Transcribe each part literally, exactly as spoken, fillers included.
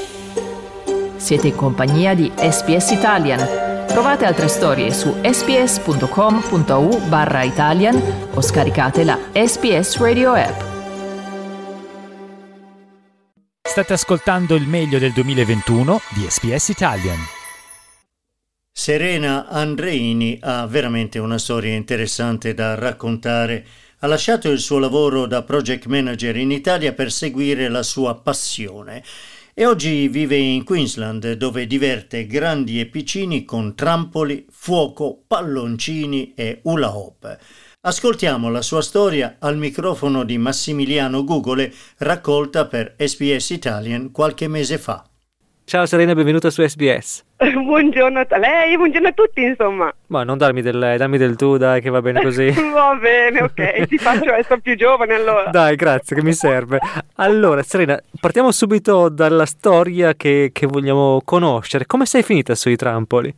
Siete in compagnia di S B S Italian. Trovate altre storie su sbs.com.au barra Italian o scaricate la S B S Radio app. State ascoltando il meglio del duemilaventuno di S B S Italian. Serena Andreini ha veramente una storia interessante da raccontare. Ha lasciato il suo lavoro da project manager in Italia per seguire la sua passione e oggi vive in Queensland, dove diverte grandi e piccini con trampoli, fuoco, palloncini e hula hoop. Ascoltiamo la sua storia al microfono di Massimiliano Gugole, raccolta per S B S Italian qualche mese fa. Ciao Serena, benvenuta su S B S. Buongiorno a lei, buongiorno a tutti, insomma. Ma non darmi del lei, dammi del tu, dai, che va bene così. Va bene, ok, ti faccio essere più giovane allora. Dai, grazie, che mi serve. Allora, Serena, partiamo subito dalla storia che, che vogliamo conoscere. Come sei finita sui trampoli?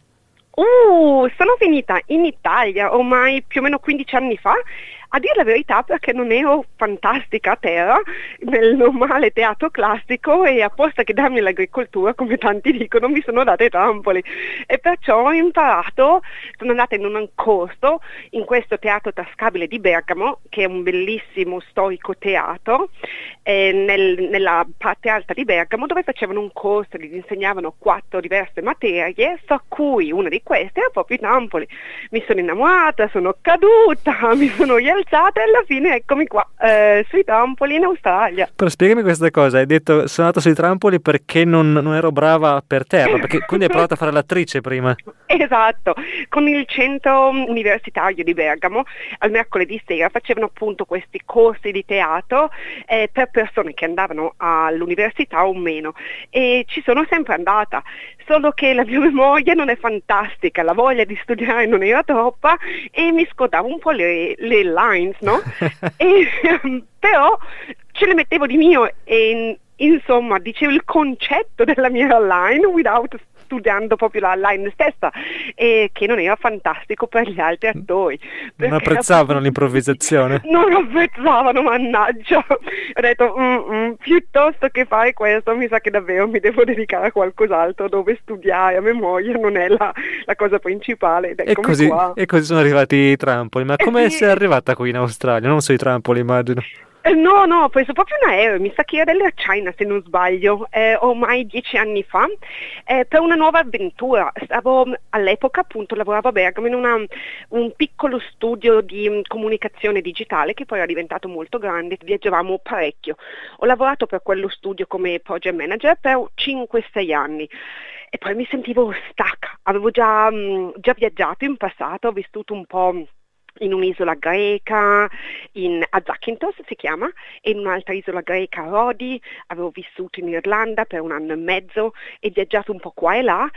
Uh, sono finita in Italia ormai più o meno quindici anni fa. A dire la verità, perché non ero fantastica a terra nel normale teatro classico e apposta che darmi l'agricoltura, come tanti dicono, mi sono date i trampoli e perciò ho imparato, sono andata in un corso in questo teatro tascabile di Bergamo, che è un bellissimo storico teatro eh, nel, nella parte alta di Bergamo, dove facevano un corso, gli insegnavano quattro diverse materie, fra cui una di queste era proprio i trampoli. Mi sono innamorata, sono caduta, mi sono rialzata e alla fine eccomi qua eh, sui trampoli in Australia. Però spiegami questa cosa, hai detto sono andata sui trampoli perché non, non ero brava per terra, perché quindi hai provato a fare l'attrice prima. Esatto, con il centro universitario di Bergamo al mercoledì sera facevano appunto questi corsi di teatro eh, per persone che andavano all'università o meno, e ci sono sempre andata, solo che la mia memoria non è fantastica, la voglia di studiare non era troppa e mi scordavo un po' le, le lines, no? e, però ce le mettevo di mio e insomma dicevo il concetto della mia line without studiando proprio la line stessa, e che non era fantastico per gli altri attori. Non apprezzavano l'improvvisazione? Non apprezzavano, mannaggia. Ho detto, mm-mm, piuttosto che fare questo, mi sa che davvero mi devo dedicare a qualcos'altro dove studiare a memoria non è la, la cosa principale. Ed e, così, qua. e così sono arrivati i trampoli. Ma come eh sì. sei arrivata qui in Australia? Non sui trampoli, immagino. No, no, ho preso proprio un aereo, mi sa che era dell'Air China se non sbaglio, eh, ormai dieci anni fa, eh, per una nuova avventura. Stavo all'epoca appunto, lavoravo a Bergamo in una, un piccolo studio di um, comunicazione digitale che poi era diventato molto grande, viaggiavamo parecchio. Ho lavorato per quello studio come project manager per cinque sei anni. E poi mi sentivo stacca, avevo già, um, già viaggiato in passato, ho vissuto un po' in un'isola greca, in, a Zakynthos si chiama, e in un'altra isola greca a Rodi, avevo vissuto in Irlanda per un anno e mezzo e viaggiato un po' qua e là,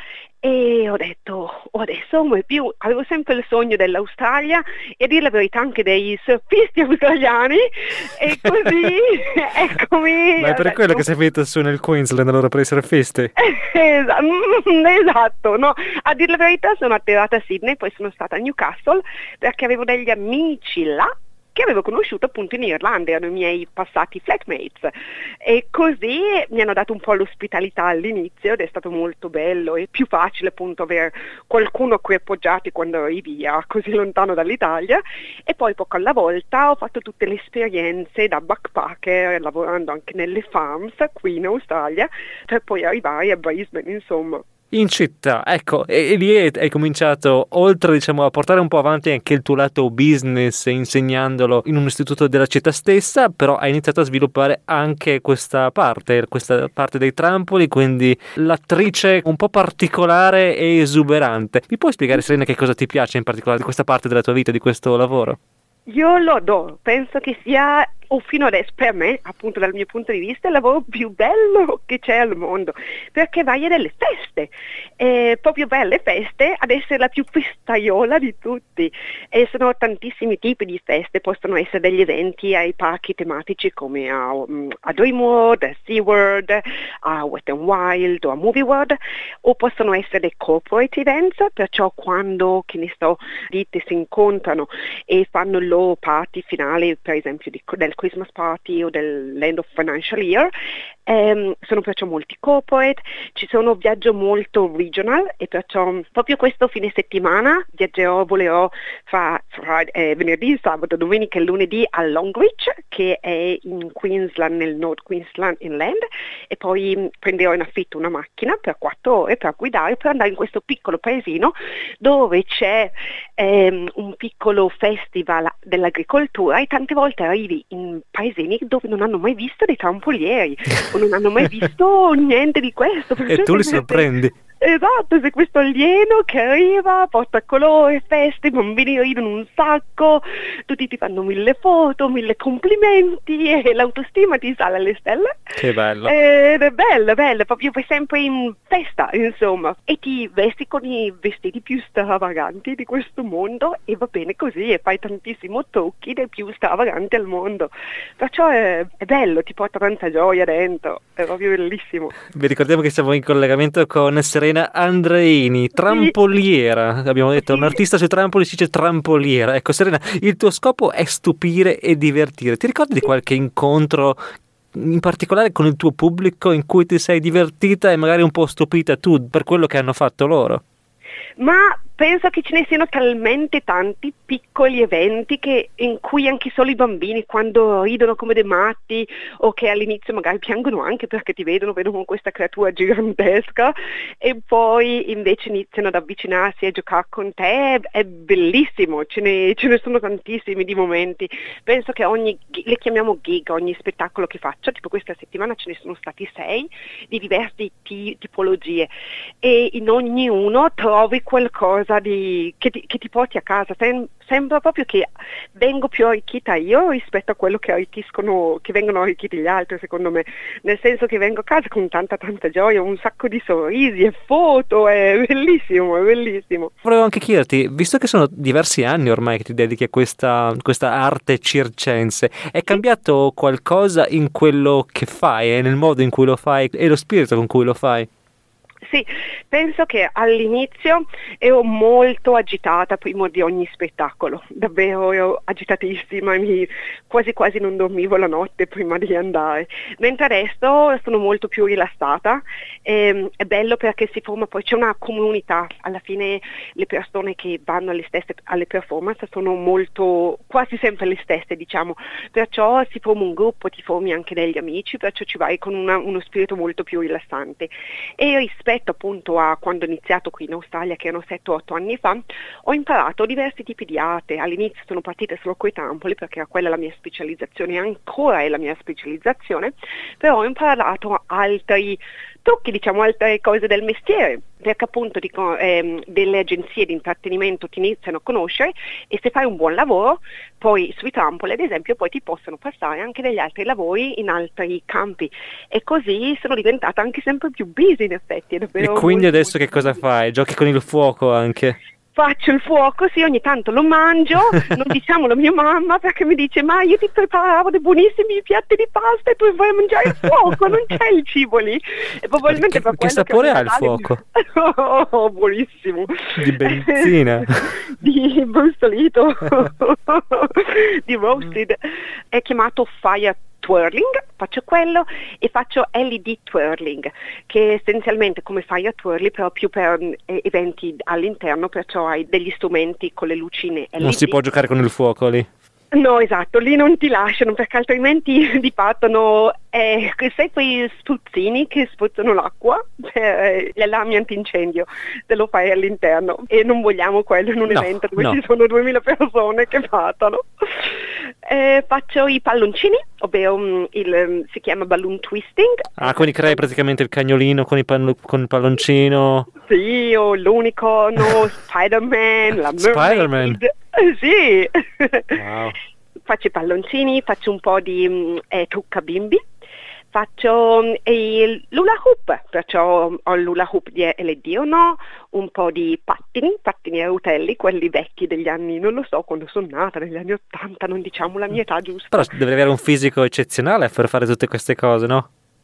e ho detto, oh, adesso mai più, avevo sempre il sogno dell'Australia e a dire la verità anche dei surfisti australiani, e così eccomi. Ma è per quello che sei finito su nel Queensland allora, per i surfisti? Esatto, no, a dire la verità sono atterrata a Sydney, poi sono stata a Newcastle perché avevo degli amici là che avevo conosciuto appunto in Irlanda, erano i miei passati flatmates, e così mi hanno dato un po' l'ospitalità all'inizio ed è stato molto bello e più facile appunto avere qualcuno a cui appoggiarti quando eri via così lontano dall'Italia. E poi poco alla volta ho fatto tutte le esperienze da backpacker, lavorando anche nelle farms qui in Australia, per poi arrivare a Brisbane, insomma. In città, ecco, e, e lì hai, hai cominciato, oltre diciamo a portare un po' avanti anche il tuo lato business, insegnandolo in un istituto della città stessa, però hai iniziato a sviluppare anche questa parte, questa parte dei trampoli, quindi l'attrice un po' particolare e esuberante. Mi puoi spiegare, Serena, che cosa ti piace in particolare di questa parte della tua vita, di questo lavoro? Io lo adoro, penso che sia, o fino adesso per me, appunto dal mio punto di vista, il lavoro più bello che c'è al mondo, perché vai a delle feste, e proprio belle feste, ad essere la più festaiola di tutti, e sono tantissimi tipi di feste, possono essere degli eventi ai parchi tematici come a, a Dreamworld, a SeaWorld, a Wet n Wild o a Movie World, o possono essere dei corporate events, perciò quando, che ne so, ditte si incontrano e fanno il loro party finale, per esempio di, del Christmas party o dell'end of financial year, ehm, sono perciò molti corporate, ci sono viaggio molto regional e perciò proprio questo fine settimana viaggerò, volerò fra, fra eh, venerdì, sabato, domenica e lunedì a Longreach, che è in Queensland, nel North Queensland Inland, e poi mh, prenderò in affitto una macchina per quattro ore per guidare, per andare in questo piccolo paesino dove c'è ehm, un piccolo festival dell'agricoltura e tante volte arrivi in paesini dove non hanno mai visto dei trampolieri o non hanno mai visto niente di questo. E tu li sorprendi. Esatto, c'è questo alieno che arriva, porta colore, feste, i bambini ridono un sacco, tutti ti fanno mille foto, mille complimenti e l'autostima ti sale alle stelle. Che bello. Ed è bello, bello, proprio vai sempre in festa, insomma, e ti vesti con i vestiti più stravaganti di questo mondo e va bene così e fai tantissimo tocchi dei più stravaganti al mondo. Perciò è, è bello, ti porta tanta gioia dentro, è proprio bellissimo. Vi ricordiamo che siamo in collegamento con Serena Andreini, trampoliera, abbiamo detto, un artista sui trampoli si dice trampoliera. Ecco Serena, il tuo scopo è stupire e divertire. Ti ricordi di qualche incontro in particolare con il tuo pubblico in cui ti sei divertita e magari un po' stupita tu per quello che hanno fatto loro? Ma penso che ce ne siano talmente tanti piccoli eventi che in cui anche solo i bambini quando ridono come dei matti o che all'inizio magari piangono anche perché ti vedono, vedono questa creatura gigantesca e poi invece iniziano ad avvicinarsi e giocare con te, è, è bellissimo, ce ne, ce ne sono tantissimi di momenti. Penso che ogni, le chiamiamo gig, ogni spettacolo che faccio, tipo questa settimana ce ne sono stati sei di diverse t- tipologie e in ognuno trovi qualcosa di, che, ti, che ti porti a casa. Sem- sembra proprio che vengo più arricchita io rispetto a quello che arricchiscono, che vengono arricchiti gli altri, secondo me, nel senso che vengo a casa con tanta tanta gioia, un sacco di sorrisi e foto, è bellissimo, è bellissimo. Volevo anche chiederti, visto che sono diversi anni ormai che ti dedichi a questa, questa arte circense, è cambiato qualcosa in quello che fai e nel modo in cui lo fai e lo spirito con cui lo fai? Sì, penso che all'inizio ero molto agitata prima di ogni spettacolo, davvero ero agitatissima, mi, quasi quasi non dormivo la notte prima di andare, mentre adesso sono molto più rilassata, e, è bello perché si forma poi, c'è una comunità, alla fine le persone che vanno alle stesse alle performance sono molto, quasi sempre le stesse diciamo, perciò si forma un gruppo, ti formi anche degli amici, perciò ci vai con una, uno spirito molto più rilassante e rispetto appunto a quando ho iniziato qui in Australia, che erano sette otto anni fa, ho imparato diversi tipi di arte. All'inizio sono partita solo coi trampoli perché era quella la mia specializzazione, ancora è la mia specializzazione, però ho imparato altri trucchi, diciamo altre cose del mestiere, perché appunto dico, ehm, delle agenzie di intrattenimento ti iniziano a conoscere e se fai un buon lavoro poi sui trampoli ad esempio poi ti possono passare anche degli altri lavori in altri campi e così sono diventata anche sempre più busy in effetti. È davvero e quindi molto, adesso molto che cosa busy. fai? Giochi con il fuoco anche? Faccio il fuoco, sì, ogni tanto lo mangio, non diciamolo a mia mamma perché mi dice ma io ti preparavo dei buonissimi piatti di pasta e tu vai a mangiare il fuoco, non c'è il cibo lì. E probabilmente che, per che quello sapore che ha il fuoco? Oh, oh, buonissimo. Di benzina. Di brustolito, di roasted. È chiamato fire twirling, faccio quello e faccio L E D twirling, che è essenzialmente come fire twirling però più per eh, eventi all'interno, perciò hai degli strumenti con le lucine L E D. Non si può giocare con il fuoco lì? No, esatto, lì non ti lasciano perché altrimenti ti partono eh, sai quei spruzzini che spruzzano l'acqua per gli allarmi antincendio, te lo fai all'interno e non vogliamo quello in un no, evento dove no. ci sono duemila persone che partono. Eh, faccio i palloncini, ovvero um, il, um, si chiama balloon twisting. Ah, quindi crei praticamente il cagnolino con, i pan- con il palloncino. Sì, o l'unicorno, Spider-Man, la Spider-Man? mermaid. Sì. Wow. Faccio i palloncini, faccio un po' di um, eh, trucca bimbi, faccio um, il l'hula hoop, perciò ho il l'hula hoop di L E D o no, un po' di pattini, pattini a rotelli, quelli vecchi degli anni, non lo so, quando sono nata, negli anni ottanta, non diciamo la mia età giusta. Però devi avere un fisico eccezionale per fare tutte queste cose, no?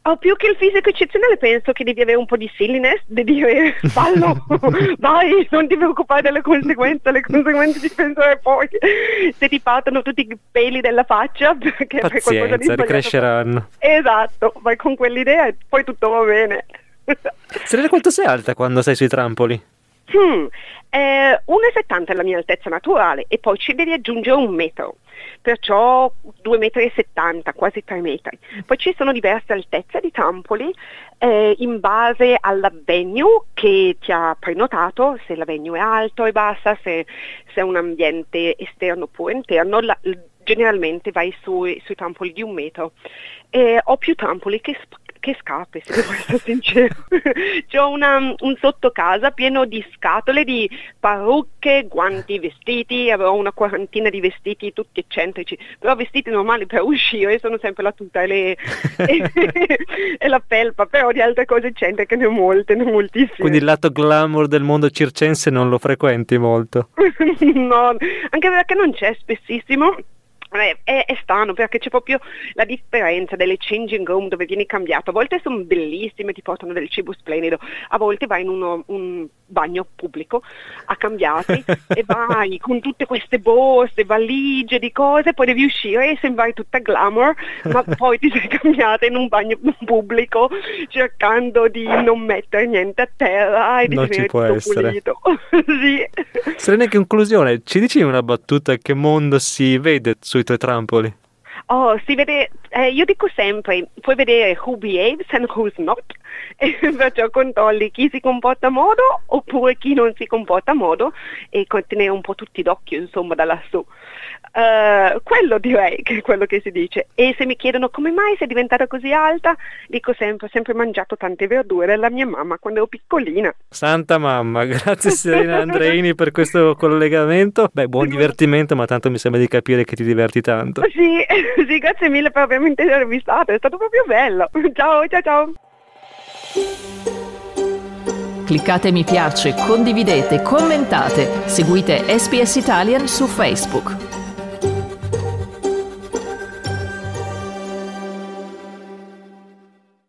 Oh, più che il fisico eccezionale penso che devi avere un po' di silliness, di dire fallo, vai, non ti preoccupare delle conseguenze, le conseguenze ti penserai poi se ti partono tutti i peli della faccia perché fai qualcosa di Pazienza, sbagliato. ricresceranno. Esatto, vai con quell'idea e poi tutto va bene. Serena, quanto sei alta quando sei sui trampoli? Hmm, eh, uno e settanta è la mia altezza naturale e poi ci devi aggiungere un metro, perciò due metri e settanta, quasi tre metri. Poi ci sono diverse altezze di trampoli eh, in base alla venue che ti ha prenotato, se la venue è alta o è bassa, se, se è un ambiente esterno oppure interno, la, generalmente vai sui, sui trampoli di un metro. Eh, ho più trampoli che sp- che scarpe, se devo essere sincero. C'ho una, un sottocasa pieno di scatole di parrucche, guanti, vestiti, avevo una quarantina di vestiti tutti eccentrici, però vestiti normali per uscire sono sempre la tuta e, le, e, e la felpa, però di altre cose eccentriche ne ho molte, ne ho moltissime. Quindi il lato glamour del mondo circense non lo frequenti molto? No, anche perché non c'è spessissimo. Eh, è, è strano perché c'è proprio la differenza delle changing room dove vieni cambiato. A volte sono bellissime, ti portano del cibo splendido, a volte vai in uno, un bagno pubblico a cambiarti e vai con tutte queste borse, valigie di cose, poi devi uscire e sembrai tutta glamour, ma poi ti sei cambiata in un bagno pubblico cercando di non mettere niente a terra e di non ci può tutto essere. pulito. Sì. Serena, in conclusione, ci dici una battuta che mondo si vede sui tuoi trampoli? Oh, si vede, eh, io dico sempre, puoi vedere who behaves and who's not, e perciò controlli chi si comporta a modo oppure chi non si comporta a modo e tenere un po' tutti d'occhio, insomma, da lassù. Uh, quello direi che è quello che si dice. E se mi chiedono come mai sei diventata così alta, dico sempre, ho sempre mangiato tante verdure dalla mia mamma quando ero piccolina. Santa mamma, grazie Serena Andreini per questo collegamento. Beh, buon divertimento, ma tanto mi sembra di capire che ti diverti tanto. Sì, sì, grazie mille per avermi intervistato, è stato proprio bello. Ciao, ciao, ciao. Cliccate mi piace, condividete, commentate, seguite S B S Italian su Facebook.